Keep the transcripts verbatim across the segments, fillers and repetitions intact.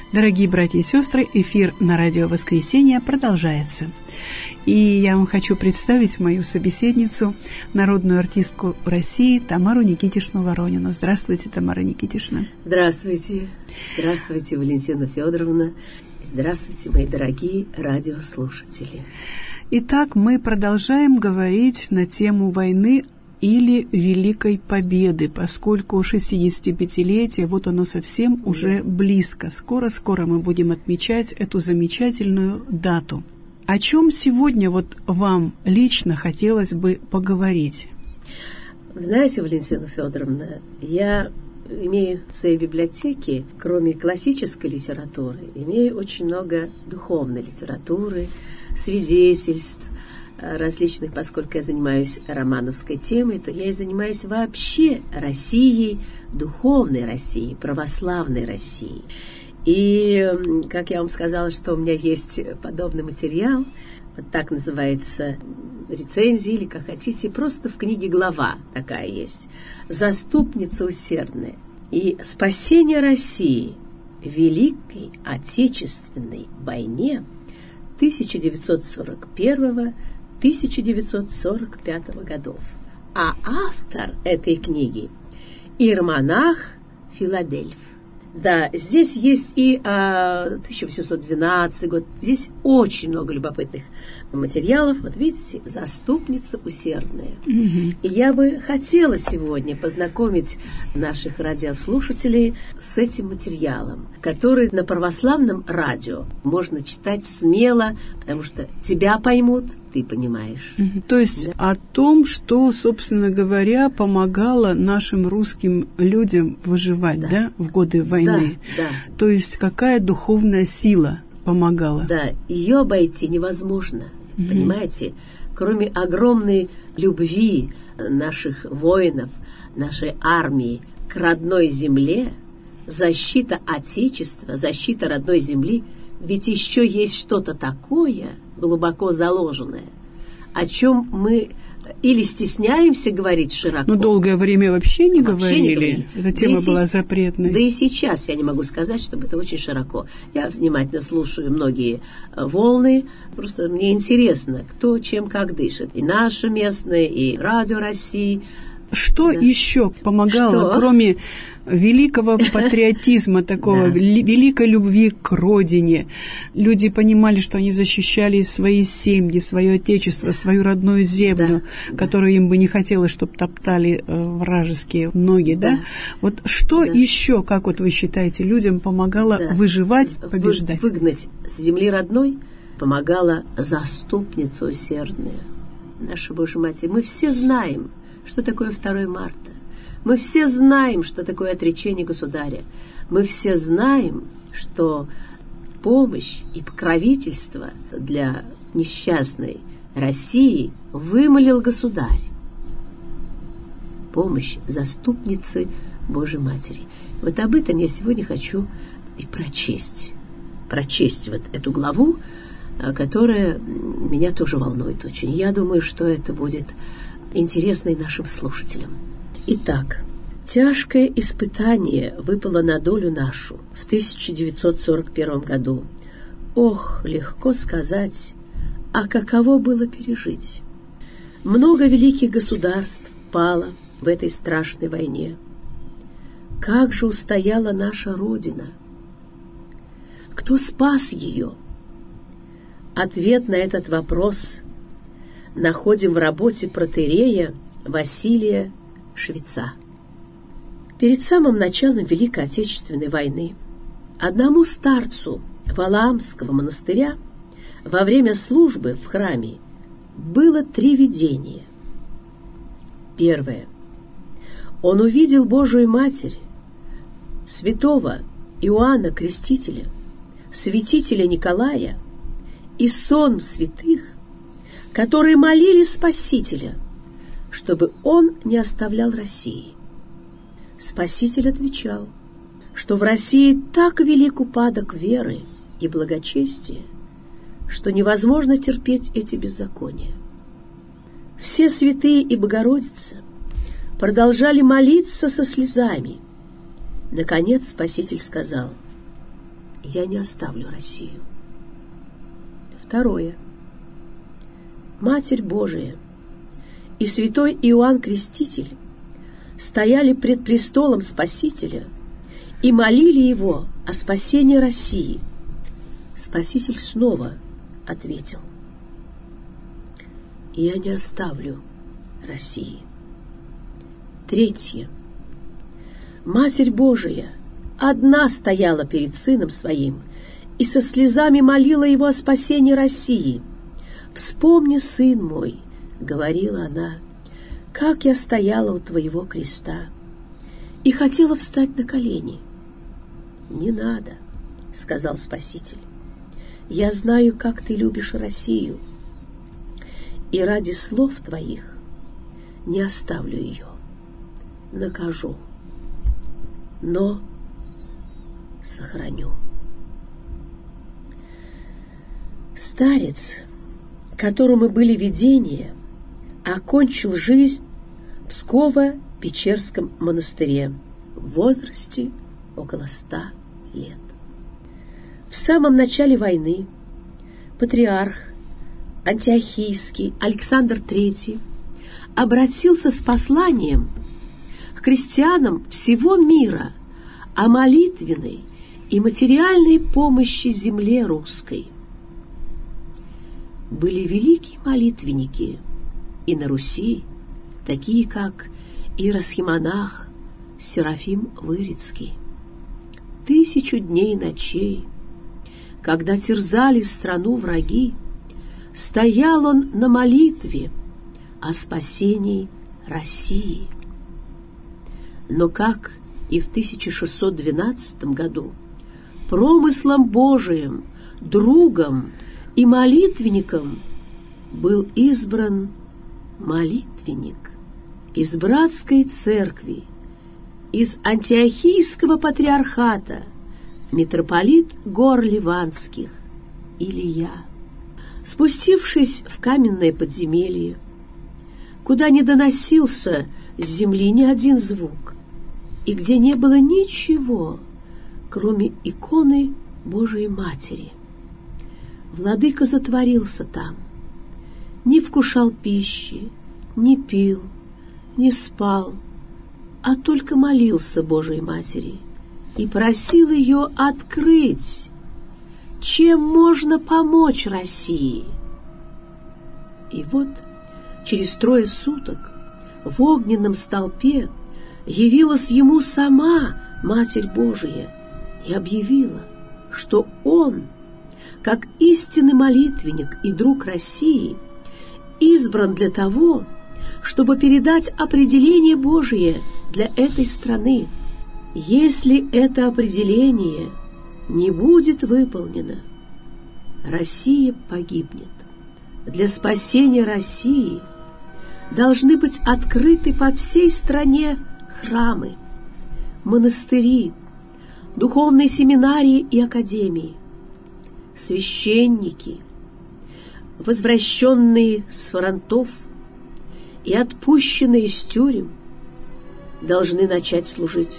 Дорогие братья и сестры, эфир на радио «Воскресенье» продолжается. И я вам хочу представить мою собеседницу, народную артистку России Тамару Никитишну Воронину. Здравствуйте, Тамара Никитишна. Здравствуйте. Здравствуйте, Валентина Федоровна. Здравствуйте, мои дорогие радиослушатели. Итак, мы продолжаем говорить на тему войны или Великой Победы, поскольку шестидесятипятилетие, вот оно совсем уже близко. Скоро-скоро мы будем отмечать эту замечательную дату. О чем сегодня вот вам лично хотелось бы поговорить? Вы знаете, Валентина Федоровна, я имею в своей библиотеке, кроме классической литературы, имею очень много духовной литературы, свидетельств различных, поскольку я занимаюсь романовской темой, то я и занимаюсь вообще Россией, духовной Россией, православной Россией. И, как я вам сказала, что у меня есть подобный материал, вот так называется рецензия, или как хотите, просто в книге глава такая есть. «Заступница усердная» и «Спасение России в Великой Отечественной войне тысяча девятьсот сорок первого — тысяча девятьсот сорок пятого годов». А автор этой книги — иеромонах Филадельф. Да, здесь есть и а, тысяча восемьсот двенадцатый год. Здесь очень много любопытных материалов. Вот видите, «Заступница усердная». Mm-hmm. И я бы хотела сегодня познакомить наших радиослушателей с этим материалом, который на православном радио можно читать смело, потому что тебя поймут, ты понимаешь. Mm-hmm. То есть да? О том, что, собственно говоря, помогало нашим русским людям выживать, да, да в годы войны. Да, да. То есть какая духовная сила помогала. Да, ее обойти невозможно, mm-hmm. понимаете? Кроме огромной любви наших воинов, нашей армии к родной земле, защита Отечества, защита родной земли, ведь еще есть что-то такое глубоко заложенное, о чем мы или стесняемся говорить широко. Но долгое время вообще не вообще говорили. Не говорили. Эта тема да была запретной. Да и сейчас я не могу сказать, чтобы это очень широко. Я внимательно слушаю многие волны. Просто мне интересно, кто чем как дышит. И наше местное, и Радио России. Что да. еще помогало, Что? кроме великого патриотизма, такого, да. великой любви к родине? Люди понимали, что они защищали свои семьи, свое отечество, свою родную землю, да. которую им бы не хотелось, чтобы топтали вражеские ноги, да? да? Вот что да. еще, как вот вы считаете, людям помогало да. выживать, побеждать? Вы, выгнать с земли родной помогала заступница усердная, наша Божья Матерь. Мы все знаем, что такое второе марта. Мы все знаем, что такое отречение государя. Мы все знаем, что помощь и покровительство для несчастной России вымолил государь. Помощь заступницы Божьей Матери. Вот об этом я сегодня хочу и прочесть. Прочесть вот эту главу, которая меня тоже волнует очень. Я думаю, что это будет интересно и нашим слушателям. Итак, тяжкое испытание выпало на долю нашу в тысяча девятьсот сорок первом году. Ох, легко сказать, а каково было пережить. Много великих государств пало в этой страшной войне. Как же устояла наша Родина? Кто спас ее? Ответ на этот вопрос находим в работе протоиерея Василия Швеца. Перед самым началом Великой Отечественной войны одному старцу Валаамского монастыря во время службы в храме было три видения. Первое. Он увидел Божию Матерь, святого Иоанна Крестителя, святителя Николая и сон святых, которые молили Спасителя, чтобы он не оставлял России. Спаситель отвечал, что в России так велик упадок веры и благочестия, что невозможно терпеть эти беззакония. Все святые и Богородица продолжали молиться со слезами. Наконец Спаситель сказал: я не оставлю Россию. Второе. Матерь Божия и святой Иоанн Креститель стояли пред престолом Спасителя и молили его о спасении России. Спаситель снова ответил: «Я не оставлю России». Третье. Матерь Божия одна стояла перед Сыном Своим и со слезами молила Его о спасении России. «Вспомни, Сын мой, — говорила она, — как я стояла у Твоего креста и хотела встать на колени». «Не надо, — сказал Спаситель, — я знаю, как Ты любишь Россию, и ради слов Твоих не оставлю ее, накажу, но сохраню». Старец, которому были видения, окончил жизнь в Псково-Печерском монастыре в возрасте около ста лет. В самом начале войны патриарх Антиохийский Александр Третий обратился с посланием к крестьянам всего мира о молитвенной и материальной помощи земле русской. Были великие молитвенники и на Руси, такие как иеросхимонах Серафим Вырицкий. Тысячу дней и ночей, когда терзали страну враги, стоял он на молитве о спасении России. Но как и в тысяча шестьсот двенадцатом году промыслом Божиим, другом и молитвенником был избран молитвенник из братской церкви, из Антиохийского патриархата, митрополит гор Ливанских Илия. Спустившись в каменное подземелье, куда не доносился с земли ни один звук, и где не было ничего, кроме иконы Божией Матери, владыка затворился там, не вкушал пищи, не пил, не спал, а только молился Божией Матери и просил ее открыть, чем можно помочь России. И вот через трое суток в огненном столпе явилась ему сама Матерь Божия и объявила, что он, как истинный молитвенник и друг России, избран для того, чтобы передать определение Божие для этой страны. Если это определение не будет выполнено, Россия погибнет. Для спасения России должны быть открыты по всей стране храмы, монастыри, духовные семинарии и академии. Священники, возвращенные с фронтов и отпущенные из тюрем, должны начать служить.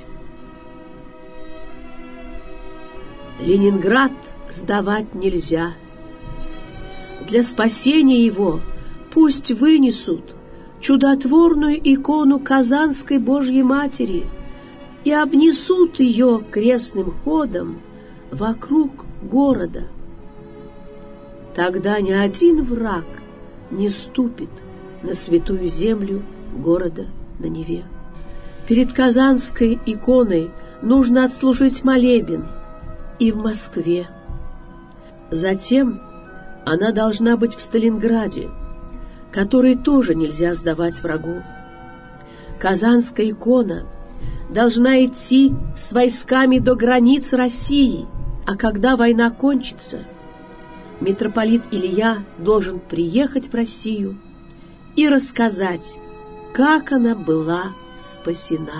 Ленинград сдавать нельзя. Для спасения его пусть вынесут чудотворную икону Казанской Божьей Матери и обнесут ее крестным ходом вокруг города. Тогда ни один враг не ступит на святую землю города на Неве. Перед Казанской иконой нужно отслужить молебен и в Москве. Затем она должна быть в Сталинграде, который тоже нельзя сдавать врагу. Казанская икона должна идти с войсками до границ России, а когда война кончится, митрополит Илья должен приехать в Россию и рассказать, как она была спасена.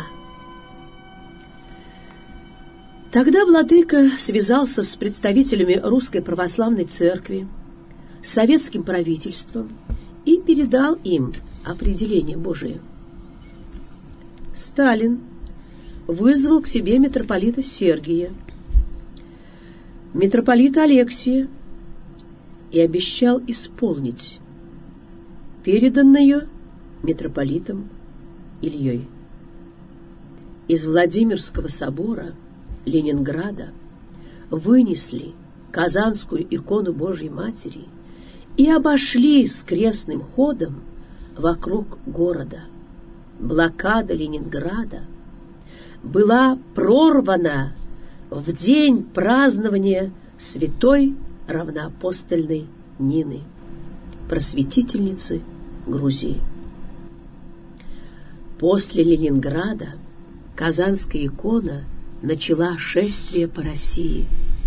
Тогда владыка связался с представителями Русской Православной Церкви, с советским правительством и передал им определение Божие. Сталин вызвал к себе митрополита Сергия. митрополита Алексия и обещал исполнить переданное митрополитом Ильей. Из Владимирского собора Ленинграда вынесли Казанскую икону Божьей Матери и обошли с крестным ходом вокруг города. Блокада Ленинграда была прорвана в день празднования святой равноапостольной Нины, просветительницы Грузии. После Ленинграда Казанская икона начала шествие по России.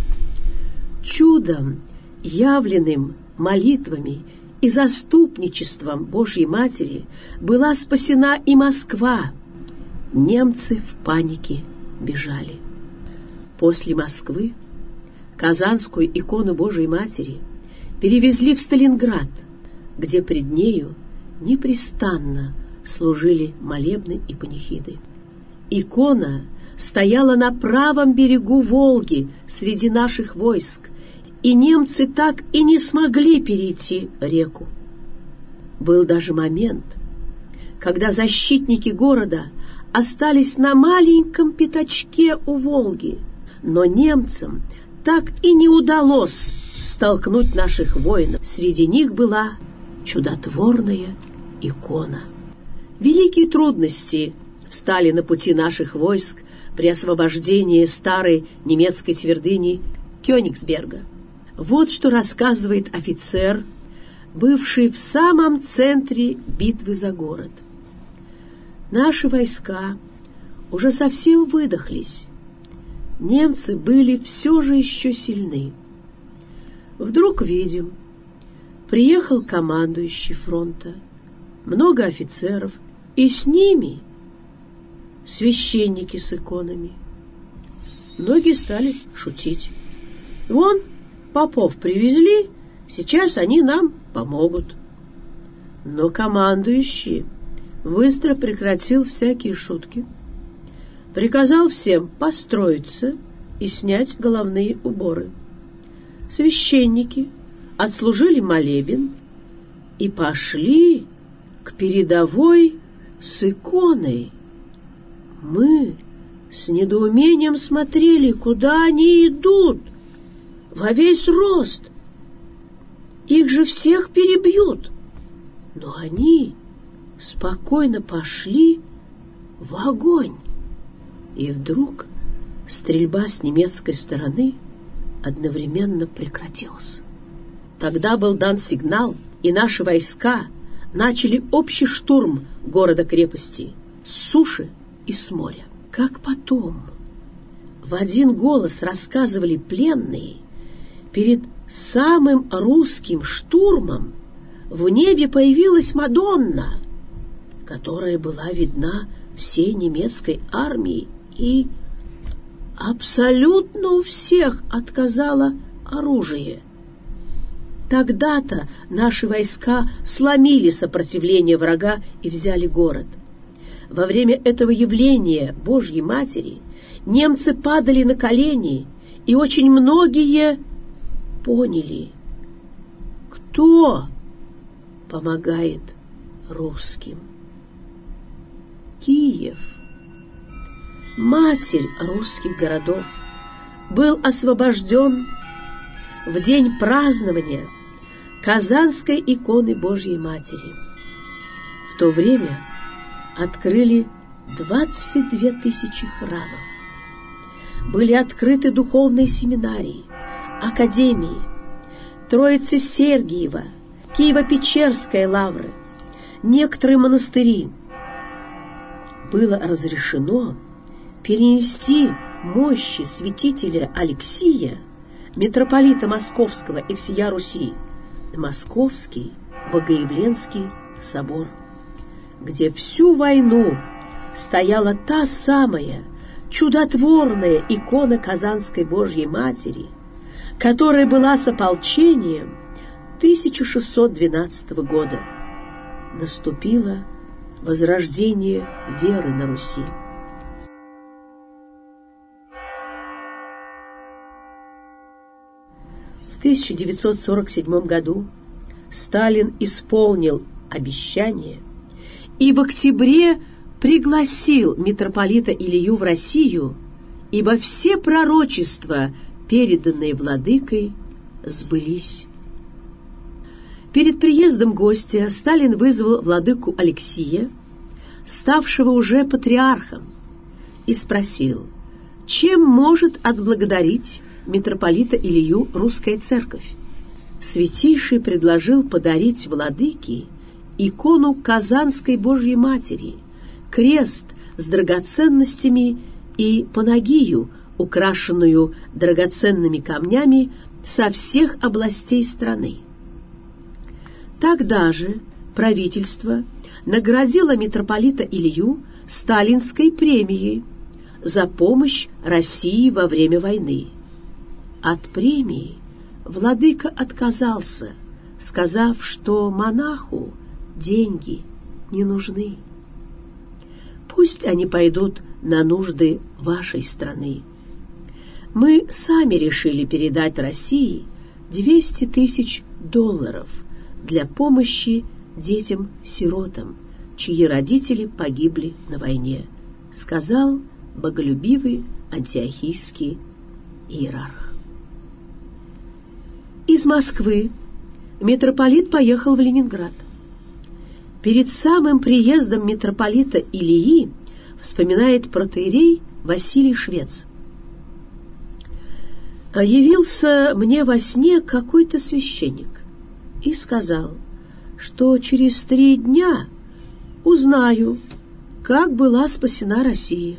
Чудом, явленным молитвами и заступничеством Божьей Матери, была спасена и Москва. Немцы в панике бежали. После Москвы Казанскую икону Божьей Матери перевезли в Сталинград, где пред нею непрестанно служили молебны и панихиды. Икона стояла на правом берегу Волги среди наших войск, и немцы так и не смогли перейти реку. Был даже момент, когда защитники города остались на маленьком пятачке у Волги, но немцам так и не удалось столкнуть наших воинов. Среди них была чудотворная икона. Великие трудности встали на пути наших войск при освобождении старой немецкой твердыни Кёнигсберга. Вот что рассказывает офицер, бывший в самом центре битвы за город. Наши войска уже совсем выдохлись. Немцы были все же еще сильны. Вдруг видим, приехал командующий фронта, много офицеров, и с ними священники с иконами. Многие стали шутить. Вон, попов привезли, сейчас они нам помогут. Но командующий быстро прекратил всякие шутки, приказал всем построиться и снять головные уборы. Священники отслужили молебен и пошли к передовой с иконой. Мы с недоумением смотрели, куда они идут, во весь рост. Их же всех перебьют. Но они спокойно пошли в огонь. И вдруг стрельба с немецкой стороны одновременно прекратилась. Тогда был дан сигнал, и наши войска начали общий штурм города-крепости с суши и с моря. Как потом в один голос рассказывали пленные, перед самым русским штурмом в небе появилась Мадонна, которая была видна всей немецкой армии и абсолютно у всех отказала оружие. Тогда-то наши войска сломили сопротивление врага и взяли город. Во время этого явления Божьей Матери немцы падали на колени, и очень многие поняли, кто помогает русским. Киев, матерь русских городов, был освобожден в день празднования Казанской иконы Божьей Матери. В то время открыли двадцать две тысячи храмов. Были открыты духовные семинарии, академии, Троице-Сергиева, Киево-Печерская лавры, некоторые монастыри. Было разрешено перенести мощи святителя Алексия, митрополита Московского и всея Руси, Московский Богоявленский собор, где всю войну стояла та самая чудотворная икона Казанской Божьей Матери, которая была с ополчением тысяча шестьсот двенадцатого года. Наступило возрождение веры на Руси. В тысяча девятьсот сорок седьмом году Сталин исполнил обещание и в октябре пригласил митрополита Илью в Россию, ибо все пророчества, переданные владыкой, сбылись. Перед приездом гостя Сталин вызвал владыку Алексия, ставшего уже патриархом, и спросил, чем может отблагодарить митрополита Илью русская церковь. Святейший предложил подарить владыке икону Казанской Божьей Матери, крест с драгоценностями и панагию, украшенную драгоценными камнями со всех областей страны. Тогда же правительство наградило митрополита Илью сталинской премией за помощь России во время войны. От премии владыка отказался, сказав, что монаху деньги не нужны. Пусть они пойдут на нужды вашей страны. Мы сами решили передать России двести тысяч долларов для помощи детям-сиротам, чьи родители погибли на войне, сказал боголюбивый антиохийский иерарх. Из Москвы митрополит поехал в Ленинград. Перед самым приездом митрополита Ильи вспоминает протоиерей Василий Швец. «Явился мне во сне какой-то священник и сказал, что через три дня узнаю, как была спасена Россия.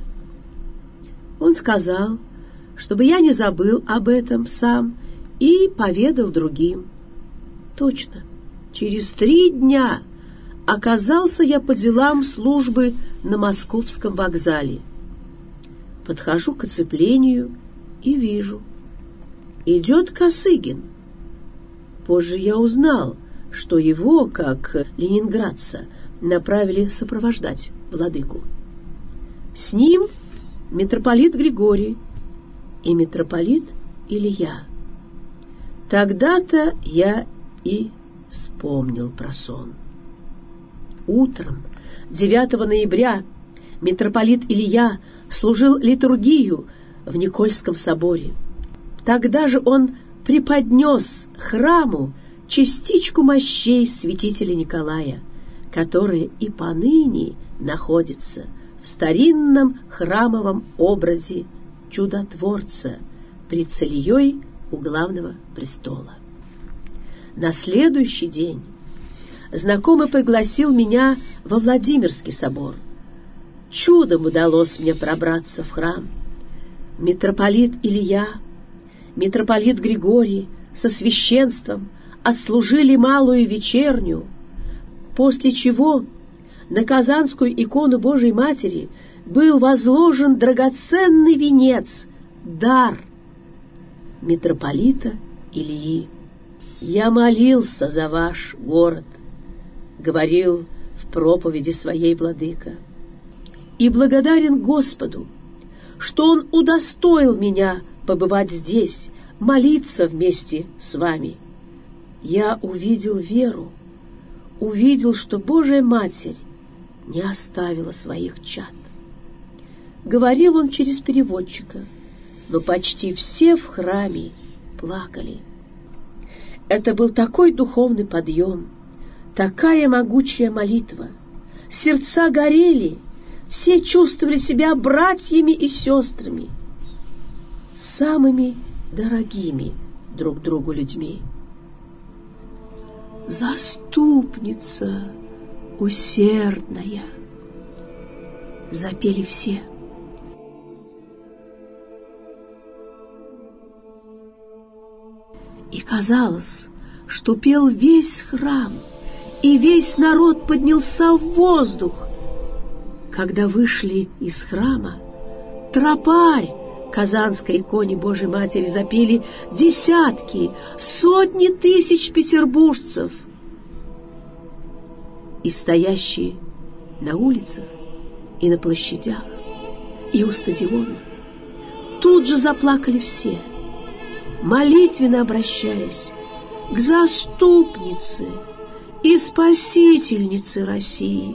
Он сказал, чтобы я не забыл об этом сам и поведал другим. Точно, через три дня оказался я по делам службы на Московском вокзале. Подхожу к оцеплению и вижу. Идет Косыгин. Позже я узнал, что его, как ленинградца, направили сопровождать владыку. С ним митрополит Григорий и митрополит Илья. Тогда-то я и вспомнил про сон. Утром девятого ноября митрополит Илья служил литургию в Никольском соборе. Тогда же он преподнес храму частичку мощей святителя Николая, которая и поныне находится в старинном храмовом образе чудотворца пред цельей у главного престола. На следующий день знакомый пригласил меня во Владимирский собор. Чудом удалось мне пробраться в храм. Митрополит Илья, митрополит Григорий со священством отслужили малую вечерню, после чего на Казанскую икону Божией Матери был возложен драгоценный венец, дар митрополита Ильи. «Я молился за ваш город», — говорил в проповеди своей владыка, «и благодарен Господу, что Он удостоил меня побывать здесь, молиться вместе с вами. Я увидел веру, увидел, что Божия Матерь не оставила своих чад». Говорил он через переводчика, но почти все в храме плакали. Это был такой духовный подъем, такая могучая молитва. Сердца горели, все чувствовали себя братьями и сестрами, самыми дорогими друг другу людьми. «Заступница усердная», — запели все. И казалось, что пел весь храм, и весь народ поднялся в воздух. Когда вышли из храма, тропарь Казанской иконе Божией Матери запели десятки, сотни тысяч петербуржцев. И стоящие на улицах, и на площадях, и у стадиона тут же заплакали все. молитвенно обращаясь к заступнице и спасительнице России.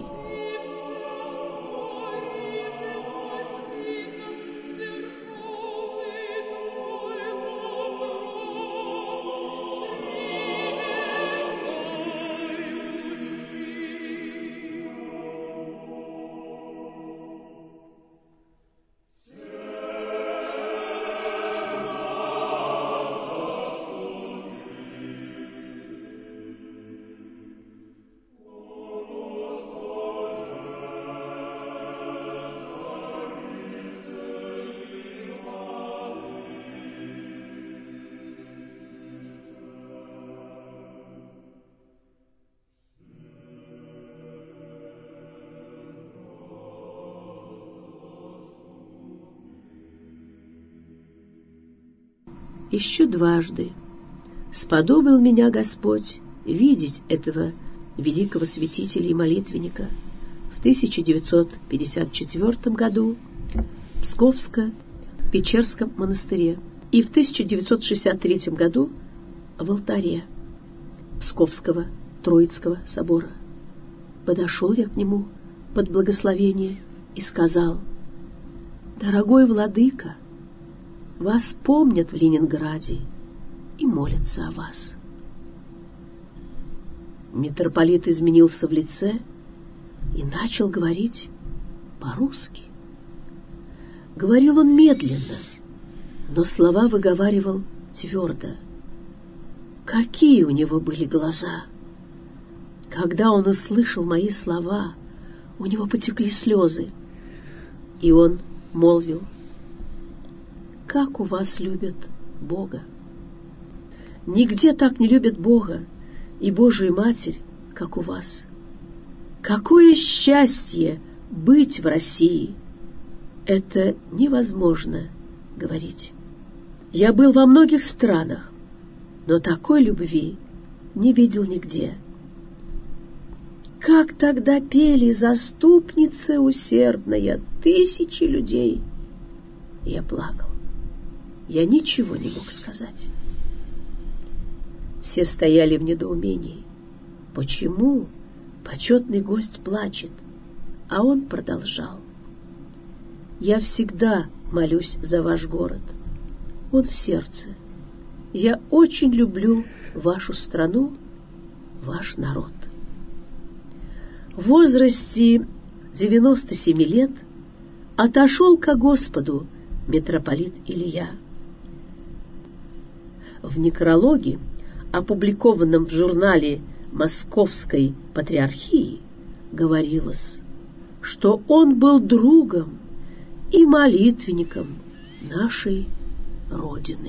Еще дважды сподобил меня Господь видеть этого великого святителя и молитвенника в тысяча девятьсот пятьдесят четвёртом году в Псковско-Печерском монастыре и в тысяча девятьсот шестьдесят третьем году в алтаре Псковского Троицкого собора. Подошел я к нему под благословение и сказал: «Дорогой владыка, вас помнят в Ленинграде и молятся о вас». Митрополит изменился в лице и начал говорить по-русски. Говорил он медленно, но слова выговаривал твердо. Какие у него были глаза! Когда он услышал мои слова, у него потекли слезы, и он молвил: «Как у вас любят Бога! Нигде так не любят Бога и Божию Матерь, как у вас. Какое счастье быть в России! Это невозможно говорить. Я был во многих странах, но такой любви не видел нигде. Как тогда пели «Заступница усердная» тысячи людей!» Я плакал. Я ничего не мог сказать. Все стояли в недоумении. Почему почетный гость плачет? А он продолжал: «Я всегда молюсь за ваш город. Он в сердце. Я очень люблю вашу страну, ваш народ». В возрасте девяноста семи лет отошел ко Господу митрополит Илья. В некрологе, опубликованном в журнале Московской Патриархии, говорилось, что он был другом и молитвенником нашей Родины.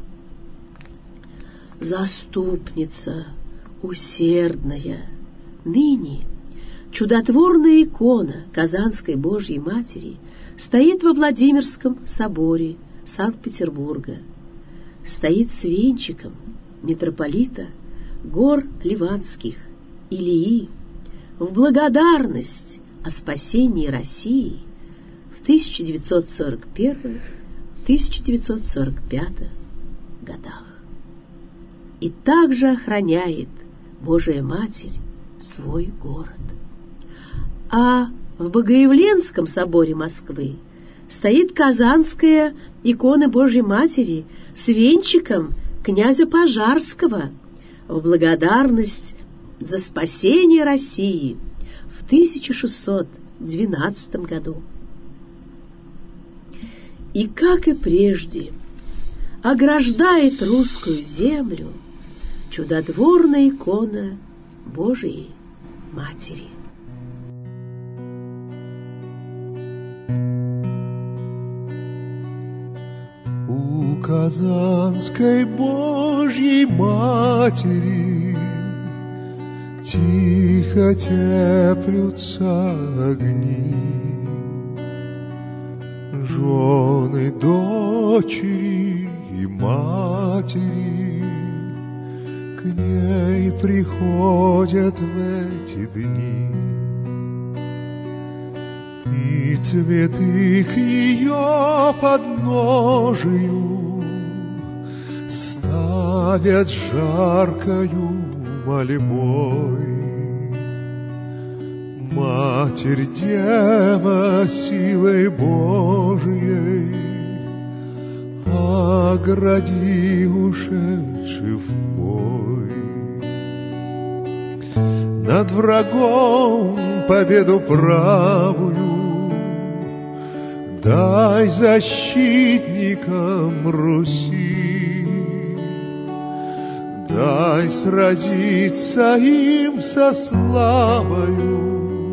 Заступница усердная, ныне чудотворная икона Казанской Божьей Матери стоит во Владимирском соборе Санкт-Петербурга, стоит с венчиком митрополита гор Ливанских Илии в благодарность о спасении России в тысяча девятьсот сорок первом — тысяча девятьсот сорок пятом годах. И также охраняет Божия Матерь свой город. А в Богоявленском соборе Москвы стоит казанская икона Божьей Матери с венчиком князя Пожарского в благодарность за спасение России в тысяча шестьсот двенадцатом году. И, как и прежде, ограждает русскую землю чудотворная икона Божией Матери. У Казанской Божьей Матери тихо теплются огни, жены, дочери и матери к ней приходят в эти дни. И цветы к ее подножию славят жаркою мольбой. Матерь Дева силой Божией, огради ушедший в бой. Над врагом победу правую дай защитникам Руси, дай сразиться им со славою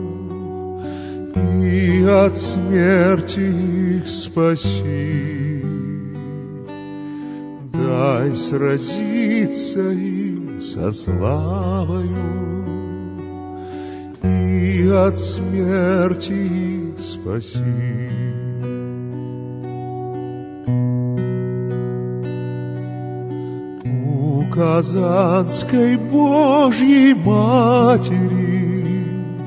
и от смерти их спаси. Дай сразиться им со славою и от смерти их спаси. У Казанской Божьей Матери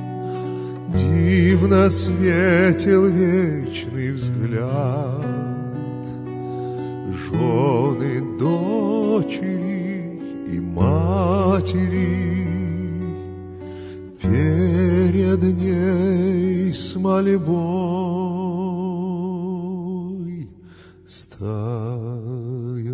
дивно светил вечный взгляд. Жены, дочери и матери перед ней с мольбой стоят.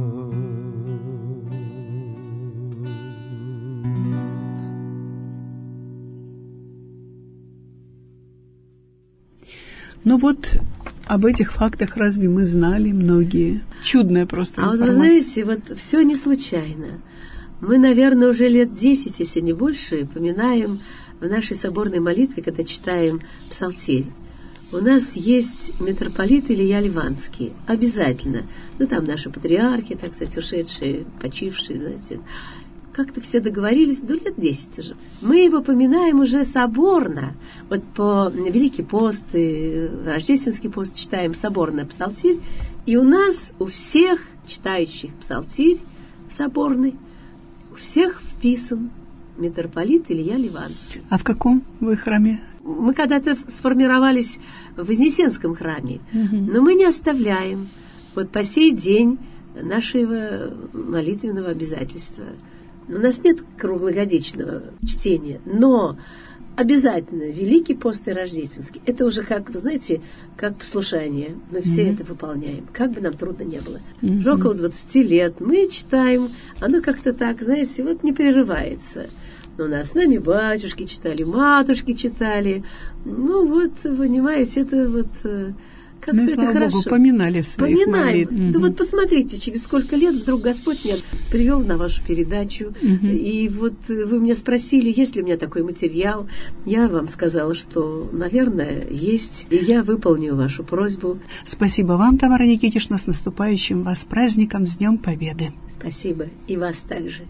Ну вот, об этих фактах разве мы знали многие? Чудная просто а информация. А вот вы знаете, вот все не случайно. Мы, наверное, уже лет десять, если не больше, поминаем в нашей соборной молитве, когда читаем Псалтирь. У нас есть митрополит Илья Ливанский. Обязательно. Ну, там наши патриархи, так сказать, ушедшие, почившие, знаете. Как-то все договорились, ну, лет десять уже. Мы его поминаем уже соборно. Вот по Великий пост и Рождественский пост читаем соборно Псалтирь. И у нас, у всех читающих Псалтирь соборный, у всех вписан митрополит Илья Ливанский. А в каком вы храме? Мы когда-то сформировались в Вознесенском храме, угу. но мы не оставляем вот по сей день нашего молитвенного обязательства. У нас нет круглогодичного чтения, но обязательно Великий пост и Рождественский. Это уже как, вы знаете, как послушание. Мы все mm-hmm. это выполняем, как бы нам трудно не было. Mm-hmm. Уже около двадцати лет мы читаем, оно как-то так, знаете, вот не прерывается. Но у нас с нами батюшки читали, матушки читали. Ну вот, понимаете, это вот... Как-то ну и это слава хорошо. Богу, поминали в своих Поминаем. молитвах. Да вот посмотрите, через сколько лет вдруг Господь меня привел на вашу передачу. Угу. И вот вы меня спросили, есть ли у меня такой материал. Я вам сказала, что, наверное, есть. И я выполню вашу просьбу. Спасибо вам, Тамара Никитична, с наступающим вас праздником, с Днем Победы. Спасибо. И вас также.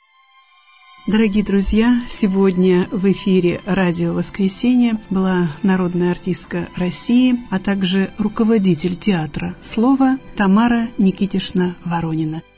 Дорогие друзья, сегодня в эфире «Радио Воскресенье» была народная артистка России, а также руководитель театра «Слово» Тамара Никитична Воронина.